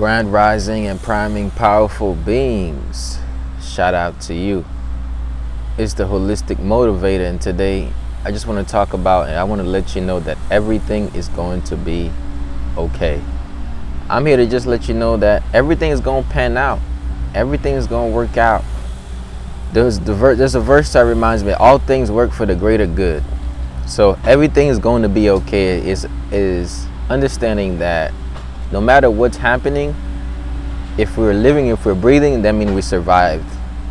Grand Rising and priming powerful beings. Shout out to you. It's the Holistic Motivator, and today I just want to talk about, and I want to let you know that everything is going to be okay. I'm here to just let you know that everything is going to pan out. Everything is going to work out. There's a verse that reminds me, all things work for the greater good. So everything is going to be okay. Is understanding that no matter what's happening, if we're living, if we're breathing, that means we survived.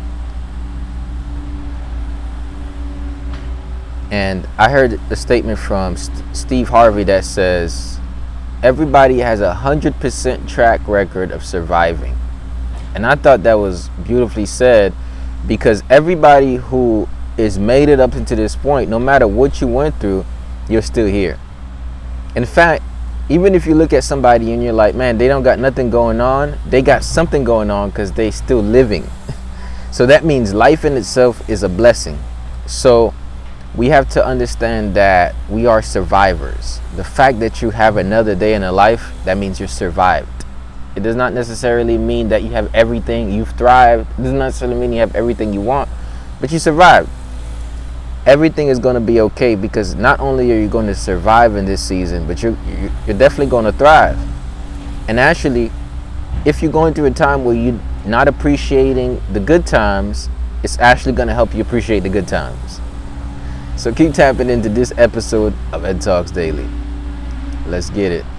And I heard a statement from Steve Harvey that says, everybody has 100% track record of surviving. And I thought that was beautifully said, because everybody who is made it up into this point, no matter what you went through, you're still here. In fact, even if you look at somebody and you're like, man, they don't got nothing going on, they got something going on because they still living. So that means life in itself is a blessing. So we have to understand that we are survivors. The fact that you have another day in a life, that means you're survived. It does not necessarily mean that you have everything, you've thrived. It does not necessarily mean you have everything you want, but you survived. Everything is going to be okay, because not only are you going to survive in this season, but you're definitely going to thrive. And actually, if you're going through a time where you're not appreciating the good times, it's actually going to help you appreciate the good times. So keep tapping into this episode of Ed Talks Daily. Let's get it.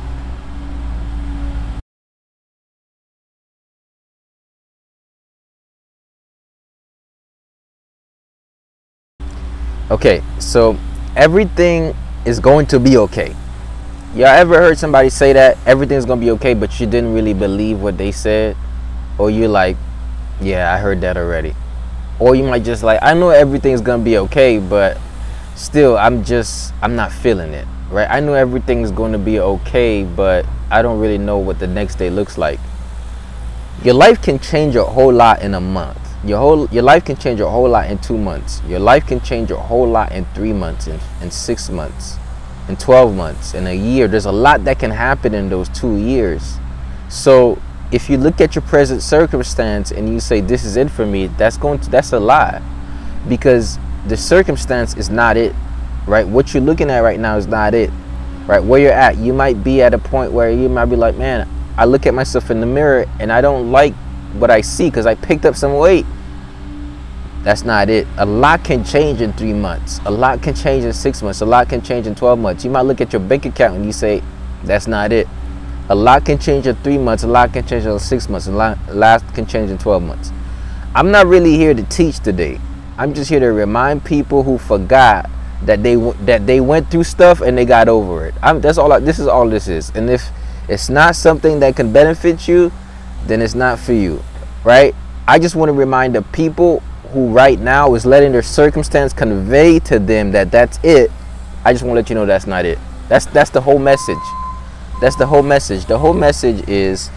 Okay, so everything is going to be okay. Y'all ever heard somebody say that everything's going to be okay, but you didn't really believe what they said? Or you're like, yeah, I heard that already. Or you might just like, I know everything's going to be okay, but still, I'm not feeling it, right? I know everything's going to be okay, but I don't really know what the next day looks like. Your life can change a whole lot in a month. Your life can change a whole lot in 2 months. Your life can change a whole lot in 3 months, in 6 months, in 12 months, in a year. There's a lot that can happen in those 2 years. So if you look at your present circumstance and you say, this is it for me, that's a lie. Because the circumstance is not it, right? What you're looking at right now is not it, right? Where you're at, you might be at a point where you might be like, man, I look at myself in the mirror and I don't like what I see because I picked up some weight. That's not it. A lot can change in 3 months. A lot can change in 6 months. A lot can change in 12 months. You might look at your bank account and you say, that's not it. A lot can change in 3 months. A lot can change in 6 months. A lot can change in 12 months. I'm not really here to teach today. I'm just here to remind people who forgot that they went through stuff and they got over it. This is all this is. And if it's not something that can benefit you, then it's not for you, right? I just want to remind the people who right now is letting their circumstance convey to them that that's it. I just want to let you know that's not it. That's the whole message. That's the whole message. The whole message is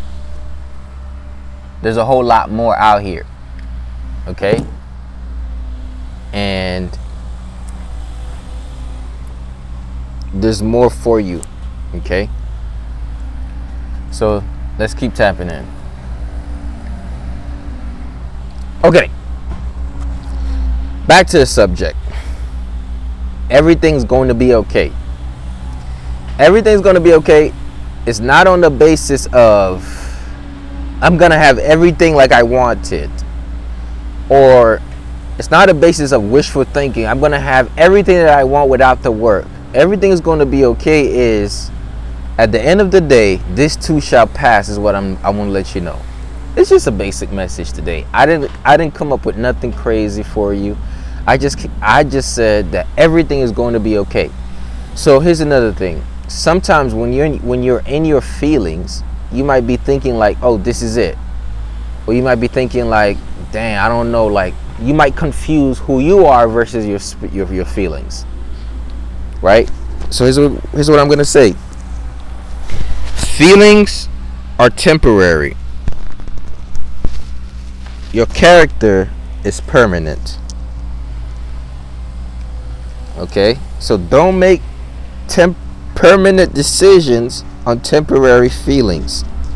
there's a whole lot more out here, okay? And there's more for you, okay? So let's keep tapping in. Okay. Back to the subject. Everything's going to be okay. Everything's going to be okay. It's not on the basis of I'm going to have everything like I want it. Or it's not a basis of wishful thinking. I'm going to have everything that I want without the work. Everything's going to be okay is, at the end of the day, this too shall pass is what I want to let you know. It's just a basic message today. I didn't come up with nothing crazy for you. I just said that everything is going to be okay. So here's another thing. Sometimes when you're in your feelings, you might be thinking like, oh, this is it. Or you might be thinking like, dang, I don't know, like you might confuse who you are versus your feelings. Right? So here's what I'm going to say. Feelings are temporary. Your character is permanent. Okay? So don't make permanent decisions on temporary feelings.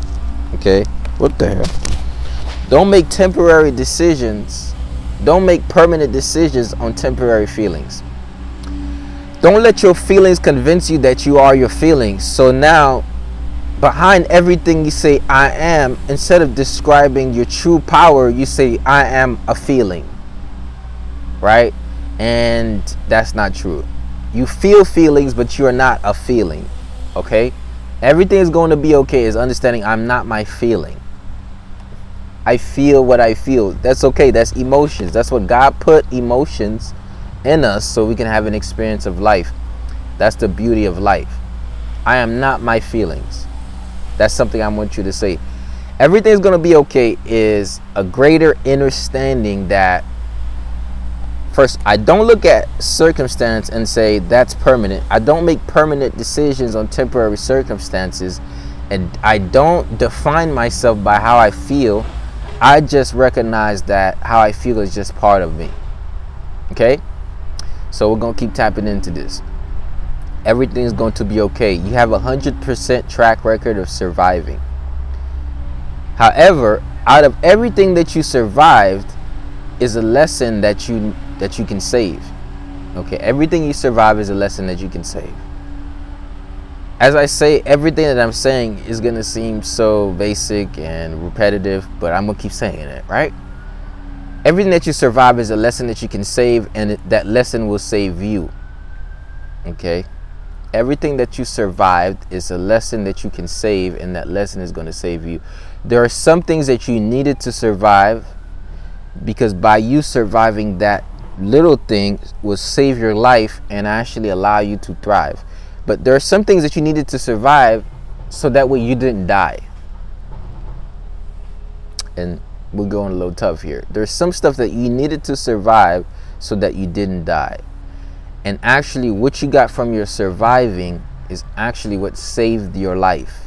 Okay? What the hell? Don't make temporary decisions. Don't make permanent decisions on temporary feelings. Don't let your feelings convince you that you are your feelings. So now, behind everything you say I am, instead of describing your true power, you say I am a feeling. Right? And that's not true. You feel feelings, but you are not a feeling. Okay? Everything is going to be okay is understanding I'm not my feeling. I feel what I feel. That's okay. That's emotions. That's what God put emotions in us so we can have an experience of life. That's the beauty of life. I am not my feelings. That's something I want you to say. Everything's going to be okay is a greater understanding that first, I don't look at circumstance and say that's permanent. I don't make permanent decisions on temporary circumstances, and I don't define myself by how I feel. I just recognize that how I feel is just part of me. Okay? So we're going to keep tapping into this. Everything's going to be okay. You have 100% track record of surviving. However, out of everything that you survived is a lesson that you can save. Okay? Everything you survive is a lesson that you can save. As I say, everything that I'm saying is going to seem so basic and repetitive, but I'm going to keep saying it, right? Everything that you survive is a lesson that you can save, and that lesson will save you. Okay? Everything that you survived is a lesson that you can save, and that lesson is going to save you. There are some things that you needed to survive, because by you surviving that little thing will save your life and actually allow you to thrive. But there are some things that you needed to survive so that way you didn't die. And we're going a little tough here. There's some stuff that you needed to survive so that you didn't die. And actually what you got from your surviving is actually what saved your life.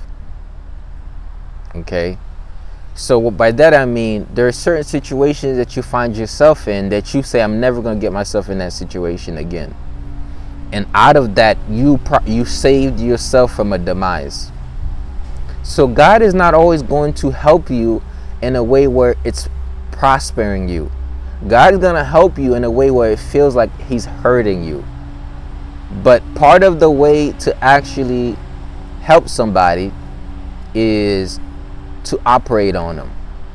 Okay? So by that I mean there are certain situations that you find yourself in that you say I'm never going to get myself in that situation again. And out of that, you saved yourself from a demise. So God is not always going to help you in a way where it's prospering you. God is going to help you in a way where it feels like he's hurting you. But part of the way to actually help somebody is to operate on them.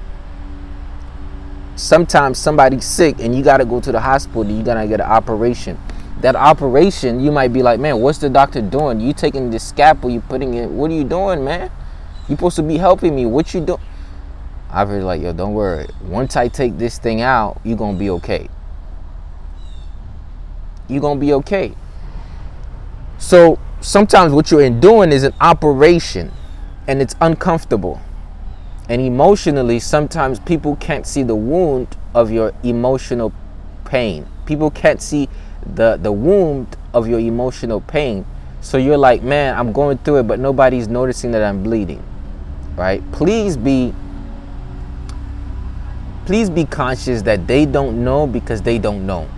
Sometimes somebody's sick and you got to go to the hospital and you got to get an operation. That operation, you might be like, man, what's the doctor doing? You taking this scalpel, you putting it, what are you doing, man? You supposed to be helping me. What you doing? I've been like, yo, don't worry. Once I take this thing out, you're going to be okay. You're going to be okay. So sometimes what you're doing is an operation and it's uncomfortable. And emotionally, sometimes people can't see the wound of your emotional pain. People can't see the wound of your emotional pain. So you're like, man, I'm going through it, but nobody's noticing that I'm bleeding. Right? Please be conscious that they don't know because they don't know.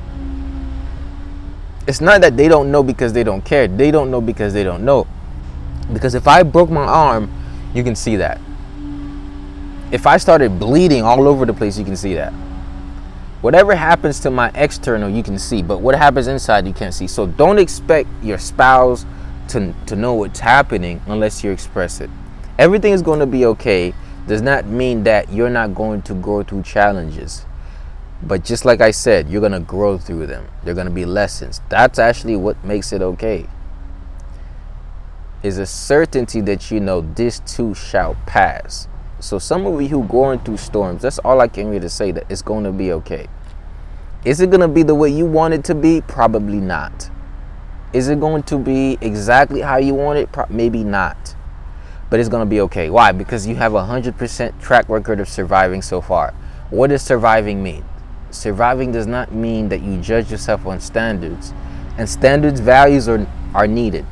It's not that they don't know because they don't care. They don't know because they don't know. Because if I broke my arm, you can see that. If I started bleeding all over the place, you can see that. Whatever happens to my external, you can see. But what happens inside, you can't see. So don't expect your spouse to know what's happening unless you express it. Everything is going to be okay does not mean that you're not going to go through challenges. But just like I said, you're going to grow through them. They're going to be lessons. That's actually what makes it okay. Is a certainty that you know this too shall pass. So some of you who going through storms, that's all I can really say, that it's going to be okay. Is it going to be the way you want it to be? Probably not. Is it going to be exactly how you want it? Maybe not. But it's going to be okay. Why? Because you have 100% track record of surviving so far. What does surviving mean? Surviving does not mean that you judge yourself on standards. And standards, values are needed.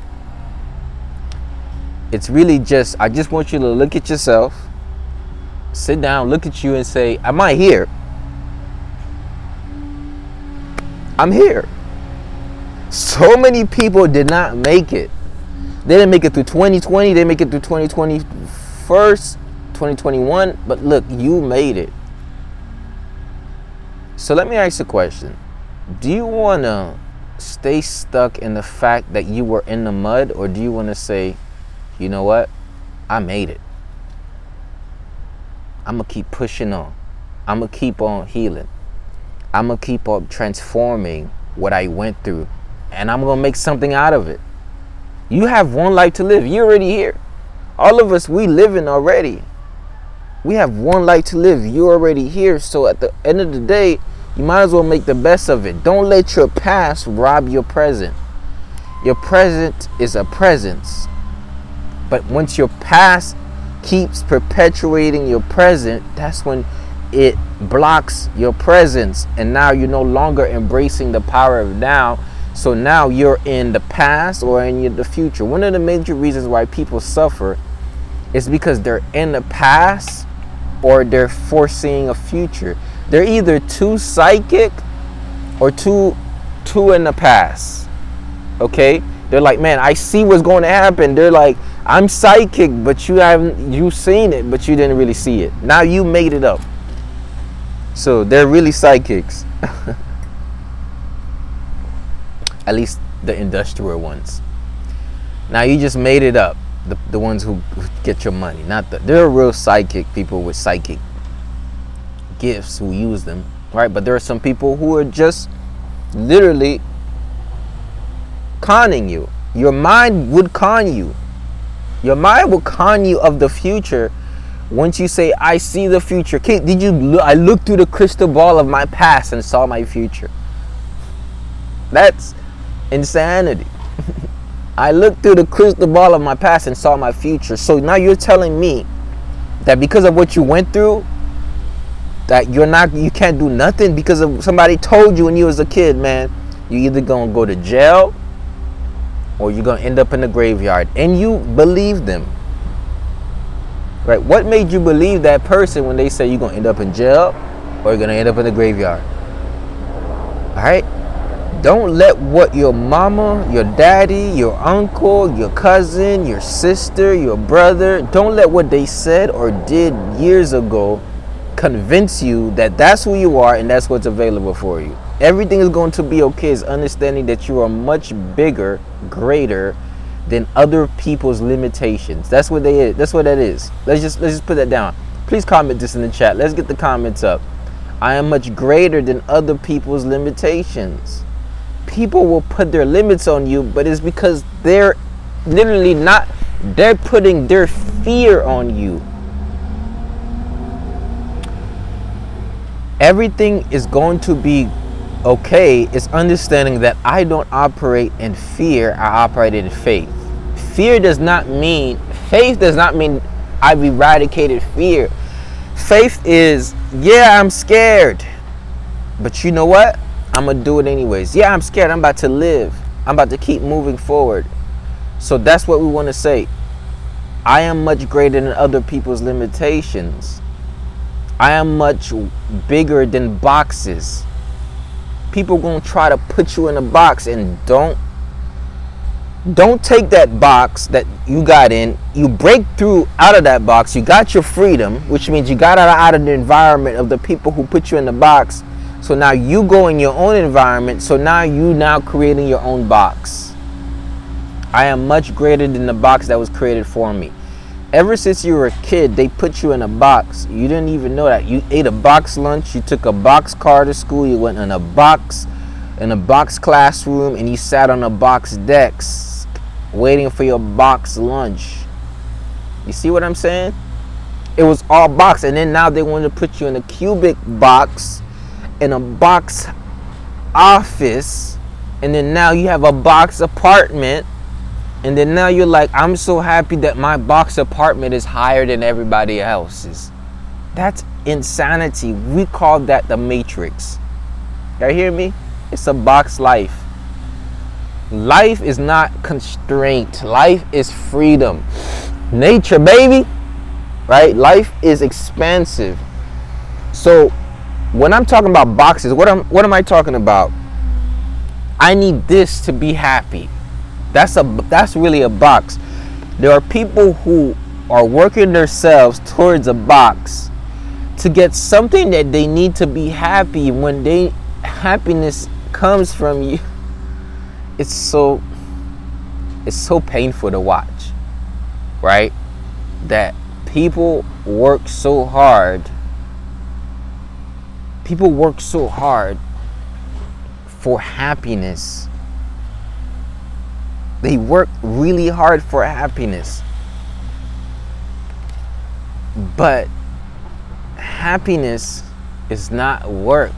It's really just, I just want you to look at yourself, sit down, look at you and say, am I here? I'm here. So many people did not make it. They didn't make it through 2020. They make it through 2021. 2021, but look, you made it. So let me ask you a question. Do you want to stay stuck in the fact that you were in the mud, or do you want to say, you know what, I made it. I'm going to keep pushing on. I'm going to keep on healing. I'm going to keep on transforming what I went through, and I'm going to make something out of it. You have one life to live. You're already here. All of us, we living already. We have one life to live. You're already here. So at the end of the day, you might as well make the best of it. Don't let your past rob your present. Your present is a presence. But once your past keeps perpetuating your present, that's when it blocks your presence. And now you're no longer embracing the power of now. So now you're in the past or in the future. One of the major reasons why people suffer is because they're in the past or they're foreseeing a future. They're either too psychic or too in the past. Okay? They're like, man, I see what's going to happen. They're like, I'm psychic, but you seen it, but you didn't really see it. Now you made it up. So they're really psychics. At least the industrial ones. Now you just made it up. The ones who get your money. There are real psychic people with psychic gifts who use them, right? But there are some people who are just literally conning you. Your mind would con you. Your mind will con you of the future once you say, I see the future. I looked through the crystal ball of my past and saw my future. That's insanity. I looked through the crystal ball of my past and saw my future. So now you're telling me that because of what you went through, that you can't do nothing because of somebody told you when you was a kid, man, you either gonna go to jail or you're gonna end up in the graveyard, and you believe them, right? What made you believe that person when they say you're gonna end up in jail or you're gonna end up in the graveyard? All right. Don't let what your mama, your daddy, your uncle, your cousin, your sister, your brother, don't let what they said or did years ago convince you that that's who you are and that's what's available for you. Everything is going to be okay is understanding that you are much bigger, greater than other people's limitations. That's what they is. That's what that is. Let's just put that down. Please comment this in the chat. Let's get the comments up. I am much greater than other people's limitations. People will put their limits on you, but it's because they're literally not, they're putting their fear on you. Everything is going to be okay. It's understanding that I don't operate in fear, I operate in faith. Faith does not mean I've eradicated fear. Faith is, yeah, I'm scared, but you know what? I'm going to do it anyways. Yeah, I'm scared. I'm about to live. I'm about to keep moving forward. So that's what we want to say. I am much greater than other people's limitations. I am much bigger than boxes. People going to try to put you in a box, and don't take that box that you got in. You break through out of that box. You got your freedom, which means you got out of the environment of the people who put you in the box. So now you go in your own environment. So now you creating your own box. I am much greater than the box that was created for me. Ever since you were a kid, they put you in a box. You didn't even know that. You ate a box lunch. You took a box car to school. You went in a box classroom, and you sat on a box desk waiting for your box lunch. You see what I'm saying? It was all box. And then now they want to put you in a cubic box, in a box office, and then now you have a box apartment, and then now you're like, I'm so happy that my box apartment is higher than everybody else's. That's insanity. We call that the Matrix. Y'all hear me? It's a box life. Life is not constraint. Life is freedom. Nature, baby. Right? Life is expansive. So when I'm talking about boxes, what am I talking about? I need this to be happy. That's really a box. There are people who are working themselves towards a box to get something that they need to be happy. When happiness comes from you, it's so painful to watch, right? That people work so hard for happiness. They work really hard for happiness, but happiness is not work.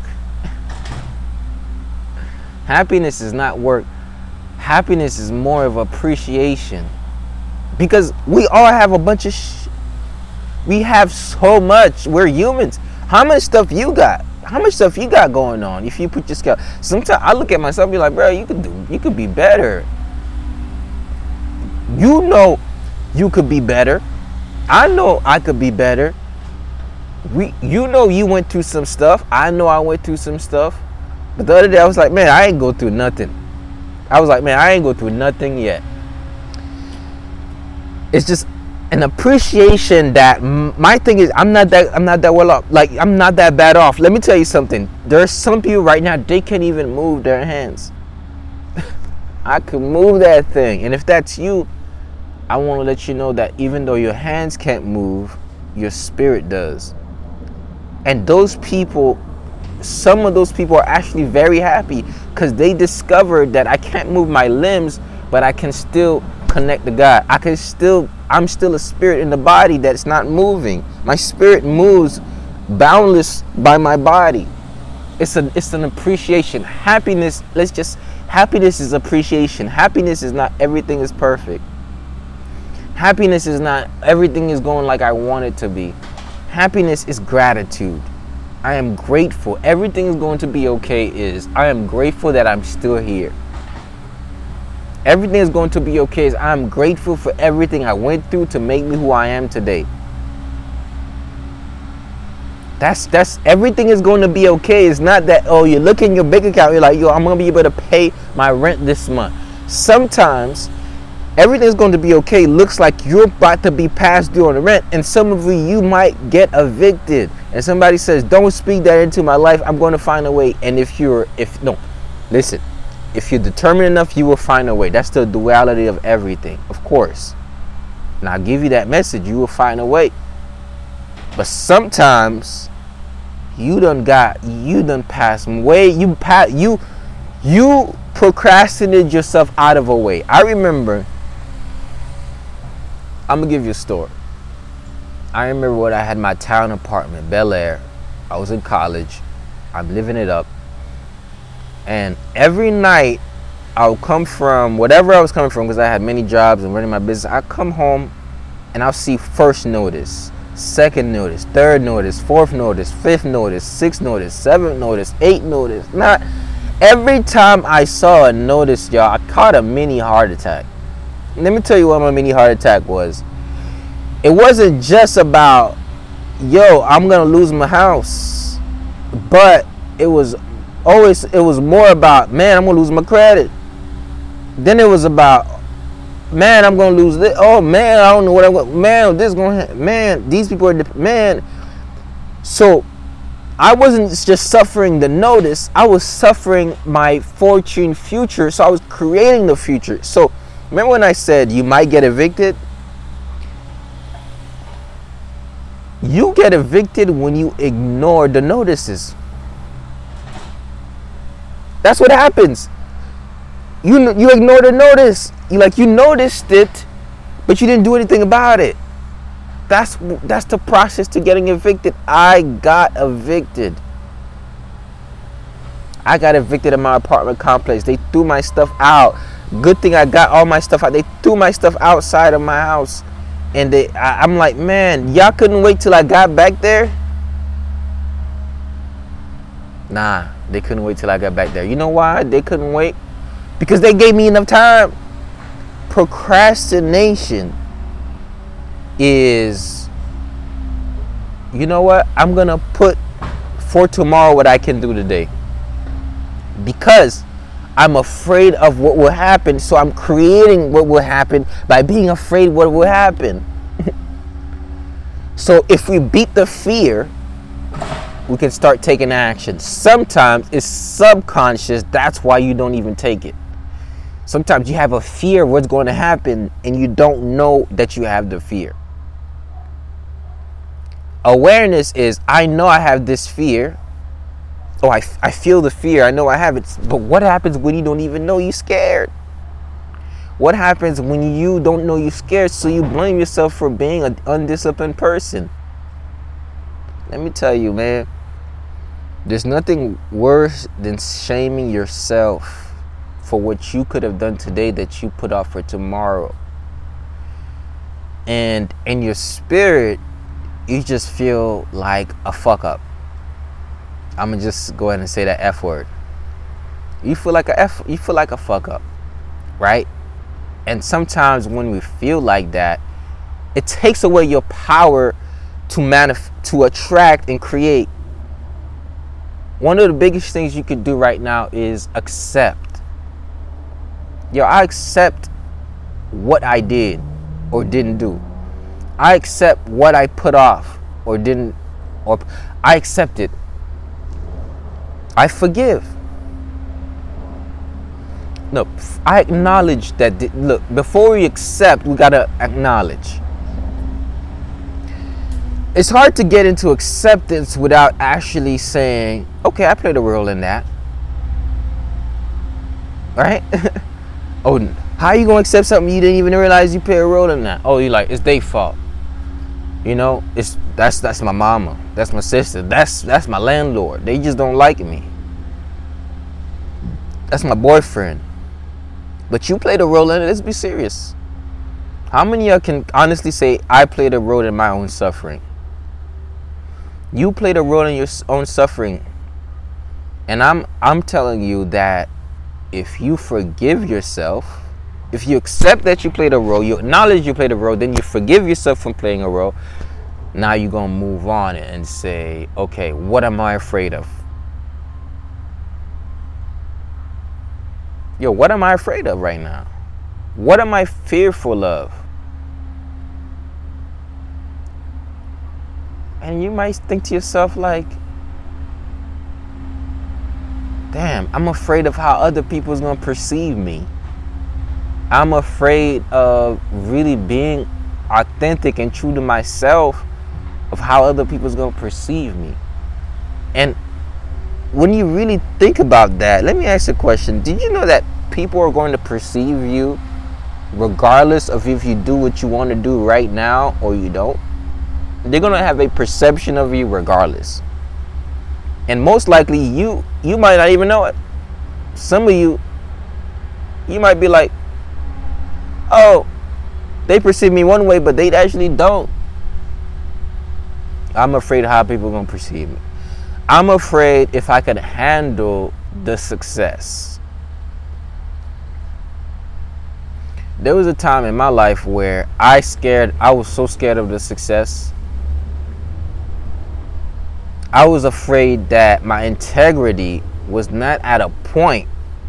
Happiness is not work. Happiness is more of appreciation. Because we all have a bunch of we have so much. We're humans. How much stuff you got? How much stuff you got going on? If you put your scale, sometimes I look at myself and be like, bro, you could be better. You know you could be better. I know I could be better. You went through some stuff. I know I went through some stuff. But the other day I was like, man, I ain't go through nothing. I was like, man, I ain't go through nothing yet. It's just an appreciation that my thing is I'm not that well off. Like, I'm not that bad off. Let me tell you something. There's some people right now, they can't even move their hands. I could move that thing. And if that's you, I want to let you know that even though your hands can't move, your spirit does. And those people, some of those people are actually very happy because they discovered that I can't move my limbs, but I can still connect to God. I'm still a spirit in the body that's not moving. My spirit moves boundless by my body. It's an appreciation. Happiness is appreciation. Happiness is not everything is perfect. Happiness is not everything is going like I want it to be. Happiness is gratitude. I am grateful. Everything is going to be okay. I am grateful that I'm still here. Everything is going to be okay. I'm grateful for everything I went through to make me who I am today. That's everything is going to be okay. It's not that, oh, you look in your bank account, you're like, yo, I'm going to be able to pay my rent this month. Sometimes everything's going to be okay. Looks like you're about to be passed due on the rent, and some of you might get evicted. And somebody says, don't speak that into my life. I'm going to find a way. And if you're determined enough, you will find a way. That's the duality of everything, of course. And I'll give you that message. You will find a way. But sometimes you done passed way. You procrastinated yourself out of a way. I remember. I'm gonna give you a story. I remember when I had my town apartment, Bel Air. I was in college. I'm living it up. And every night, I would come from whatever I was coming from, because I had many jobs and running my business. I come home and I'll see first notice, second notice, third notice, fourth notice, fifth notice, sixth notice, seventh notice, eighth notice. Not every time I saw a notice, y'all, I caught a mini heart attack. Let me tell you what my mini heart attack was. It wasn't just about, yo, I'm gonna lose my house, but it was more about, man, I'm gonna lose my credit. Then it was about, man, I'm gonna lose this. Oh man, I don't know what I'm going. Man, this is gonna happen. Man, these people are man. So I wasn't just suffering the notice. I was suffering my fortune future. So I was creating the future. So remember when I said you might get evicted? You get evicted when you ignore the notices. That's what happens. You ignore the notice. You noticed it, but you didn't do anything about it. That's the process to getting evicted. I got evicted. I got evicted in my apartment complex. They threw my stuff out. Good thing I got all my stuff out. They threw my stuff outside of my house. And I'm like, man, y'all couldn't wait till I got back there? Nah, they couldn't wait till I got back there. You know why they couldn't wait? Because they gave me enough time. Procrastination is, you know what? I'm going to put for tomorrow what I can do today. Because I'm afraid of what will happen, so I'm creating what will happen by being afraid what will happen. So if we beat the fear, we can start taking action. Sometimes it's subconscious. That's why you don't even take it. Sometimes you have a fear of what's going to happen and you don't know that you have the fear. Awareness is, I know I have this fear. Oh, I feel the fear. I know I have it. But what happens when you don't even know you're scared? What happens when you don't know you're scared, so you blame yourself for being an undisciplined person? Let me tell you, man, there's nothing worse than shaming yourself for what you could have done today that you put off for tomorrow. And in your spirit, you just feel like a fuck up. I'm gonna just go ahead and say that F word. You feel like a fuck up, right? And sometimes when we feel like that, it takes away your power to attract and create. One of the biggest things you could do right now is accept. Yo, I accept what I did or didn't do. I accept what I put off or didn't, or I accept it. I forgive. No, I acknowledge that. Look, before we accept, we gotta acknowledge. It's hard to get into acceptance without actually saying, okay, I played a role in that. Right? Oh, how are you gonna accept something you didn't even realize you played a role in that? Oh, you like, it's their fault. You know, that's my mama, that's my sister, that's my landlord. They just don't like me. That's my boyfriend. But you played a role in it. Let's be serious. How many of you can honestly say, I played a role in my own suffering? You played a role in your own suffering. And I'm telling you that if you forgive yourself, if you accept that you played a role, you acknowledge you played a role, then you forgive yourself from playing a role, now you're going to move on and say, okay, what am I afraid of? Yo, what am I afraid of right now? What am I fearful of? And you might think to yourself like, damn, I'm afraid of how other people's going to perceive me. I'm afraid of really being authentic and true to myself, of how other people's going to perceive me. And when you really think about that, let me ask you a question. Did you know that people are going to perceive you regardless of if you do what you want to do right now or you don't? They're going to have a perception of you regardless. And most likely you might not even know it. Some of you might be like, oh, they perceive me one way, but they actually don't. I'm afraid of how people are going to perceive me. I'm afraid if I could handle the success. There was a time in my life where I was so scared of the success. I was afraid that my integrity was not at a point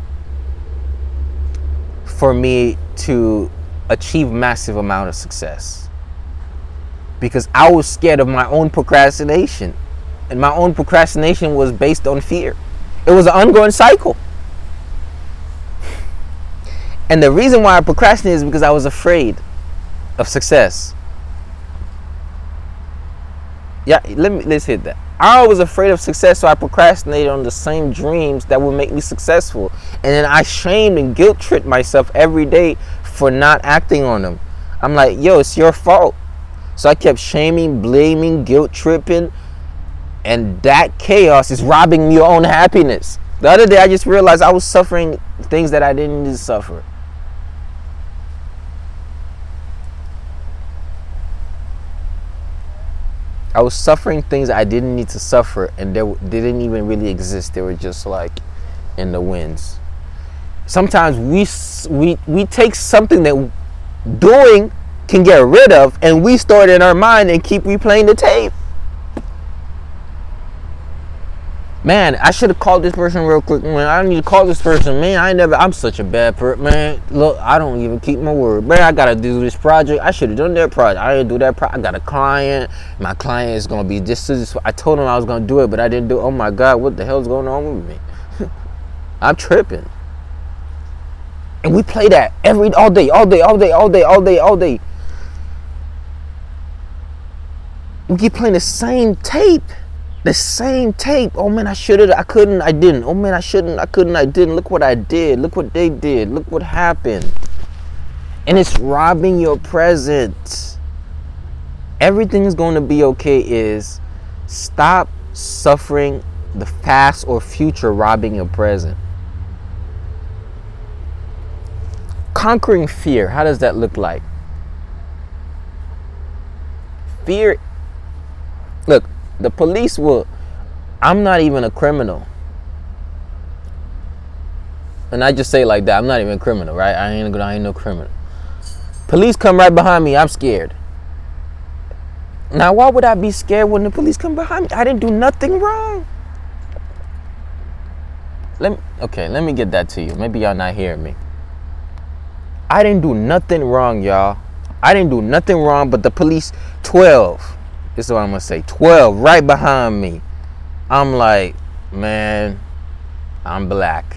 for me to achieve massive amount of success. Because I was scared of my own procrastination. And my own procrastination was based on fear. It was an ongoing cycle. And the reason why I procrastinated is because I was afraid of success. Yeah, let's hit that. I was afraid of success, so I procrastinated on the same dreams that would make me successful. And then I shamed and guilt tripped myself every day for not acting on them. I'm like, yo, it's your fault. So I kept shaming, blaming, guilt tripping. And that chaos is robbing your own happiness. The other day, I just realized I was suffering things that I didn't need to suffer. I was suffering things I didn't need to suffer, and they didn't even really exist. They were just like in the winds. Sometimes we take something that doing can get rid of, and we store it in our mind and keep replaying the tape. Man, I should have called this person real quick. Man, I need to call this person. Man, I'm such a bad person. Man, look, I don't even keep my word. Man, I got to do this project. I should have done that project. I didn't do that project. I got a client. My client is going to be this. I told him I was going to do it, but I didn't do it. Oh, my God, what the hell's going on with me? I'm tripping. And we play that all day. We keep playing the same tape. Oh man, I should have, I couldn't, I didn't. Oh man, I shouldn't, I couldn't, I didn't. Look what I did. Look what they did. Look what happened. And it's robbing your present. Everything is going to be okay is stop suffering the past or future robbing your present. Conquering fear, how does that look like? Fear, look, the police will, I'm not even a criminal. And I just say it like that, I'm not even a criminal, right? I ain't no criminal. Police come right behind me, I'm scared. Now, why would I be scared when the police come behind me? I didn't do nothing wrong. Let me get that to you. Maybe y'all not hearing me. I didn't do nothing wrong, y'all. I didn't do nothing wrong, but the police, 12. This is what I'm going to say. 12 right behind me. I'm like, man, I'm black.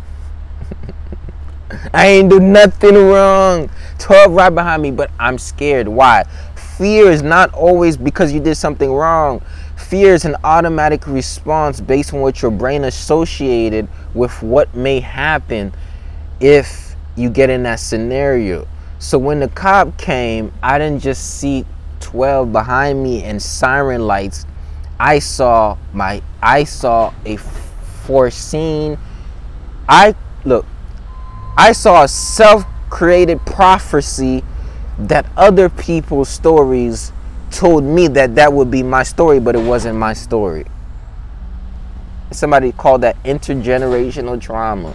I ain't do nothing wrong. 12 right behind me, but I'm scared. Why? Fear is not always because you did something wrong. Fear is an automatic response based on what your brain associated with what may happen if you get in that scenario. So when the cop came, I didn't just see 12 behind me and siren lights. I saw a foreseen. I saw a self-created prophecy that other people's stories told me that would be my story, but it wasn't my story. Somebody called that intergenerational trauma.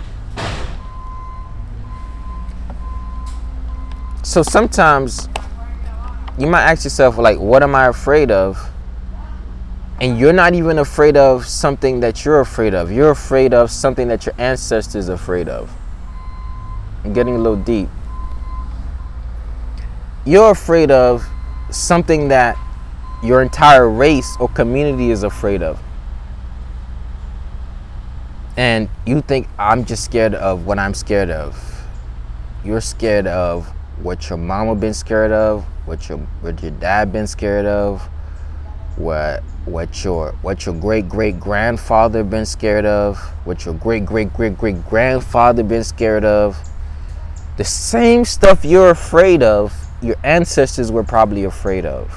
So sometimes you might ask yourself, like, what am I afraid of? And you're not even afraid of something that you're afraid of. You're afraid of something that your ancestors are afraid of. I'm getting a little deep. You're afraid of something that your entire race or community is afraid of. And you think, I'm just scared of what I'm scared of. You're scared of what your mama been scared of, what your dad been scared of, what your great great grandfather been scared of, what your great great great great grandfather been scared of. The same stuff you're afraid of, your ancestors were probably afraid of.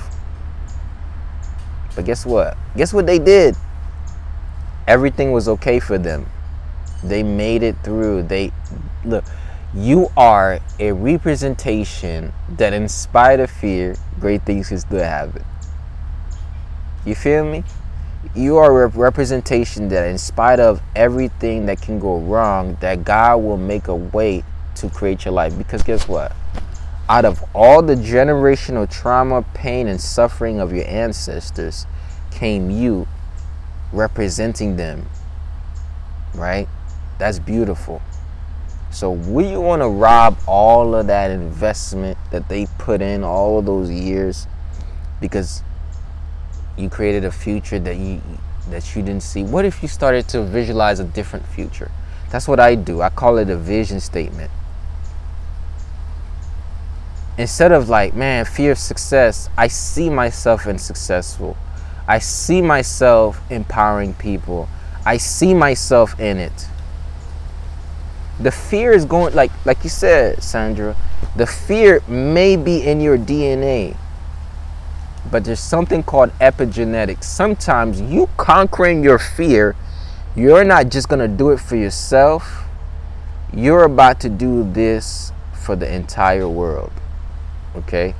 But guess what? Guess what they did? Everything was okay for them. They made it through. Look. You are a representation that in spite of fear, great things can still happen. You feel me? You are a representation that in spite of everything that can go wrong, that God will make a way to create your life. Because guess what? Out of all the generational trauma, pain, and suffering of your ancestors came you representing them. Right? That's beautiful. So we want to rob all of that investment that they put in all of those years because you created a future that you didn't see. What if you started to visualize a different future? That's what I do. I call it a vision statement. Instead of like, man, fear of success, I see myself in successful. I see myself empowering people. I see myself in it. The fear is going, like you said, Sandra, the fear may be in your DNA, but there's something called epigenetics. Sometimes you conquering your fear, you're not just going to do it for yourself. You're about to do this for the entire world. Okay?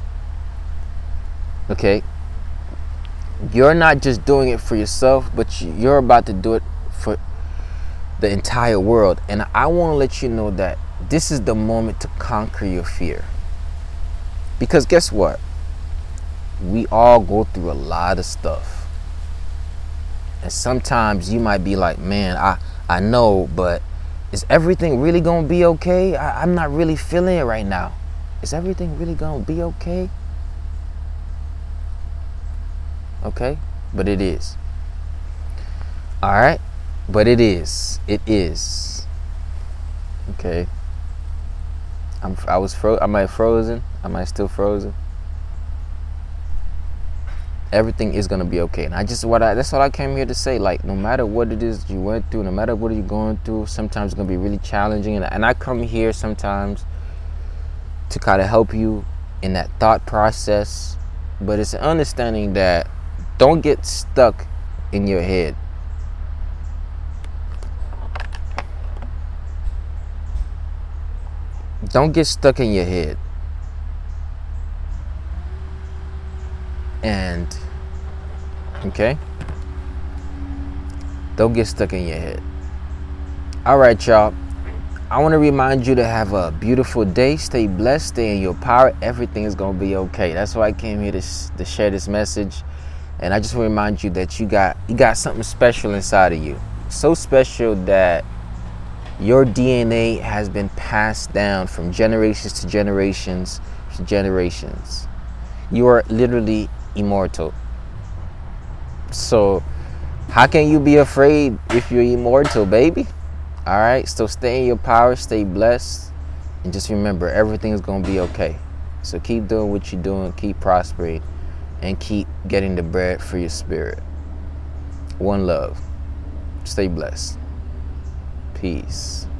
You're not just doing it for yourself, but you're about to do it for the entire world. And I want to let you know that this is the moment to conquer your fear. Because guess what? We all go through a lot of stuff. And sometimes you might be like, man, I know, but is everything really gonna be okay? I'm not really feeling it right now. Is everything really gonna be okay? Okay, but it is. All right, but it is. It is. Okay. I was Am I frozen? Am I still frozen? Everything is gonna be okay. And that's all I came here to say. Like, no matter what it is you went through, no matter what you're going through, sometimes it's gonna be really challenging. And I come here sometimes to kind of help you in that thought process. But it's an understanding that don't get stuck in your head. Don't get stuck in your head. And, okay? Don't get stuck in your head. All right, y'all. I want to remind you to have a beautiful day. Stay blessed. Stay in your power. Everything is going to be okay. That's why I came here to share this message. And I just want to remind you that you got something special inside of you. So special that your DNA has been passed down from generations to generations to generations. You are literally immortal. So how can you be afraid if you're immortal, baby? All right, so stay in your power, stay blessed, and just remember, everything is going to be okay. So keep doing what you're doing, keep prospering, and keep getting the bread for your spirit. One love. Stay blessed. Peace.